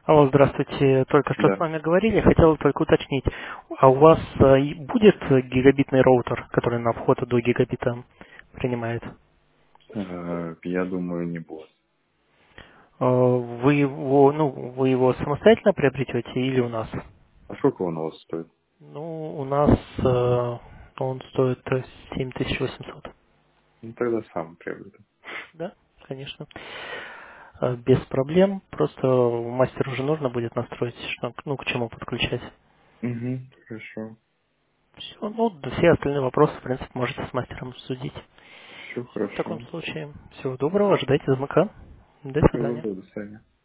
Алло, здравствуйте. Только что с Да. вами говорили, хотел только уточнить. А у вас будет гигабитный роутер, который на вход до гигабита принимает? Я думаю, не будет. Вы его самостоятельно приобретете или у нас? А сколько он у вас стоит? Ну, у нас он стоит 7800. Ну, тогда сам приобрету. Да, конечно. Без проблем. Просто мастеру уже нужно будет настроить, что, к чему подключать. Угу, хорошо. Все, ну, да, все остальные вопросы, в принципе, можете с мастером обсудить. Все Все, в таком хорошо. случае, всего доброго, ожидайте звонка. До Всего свидания. доброго, до свидания.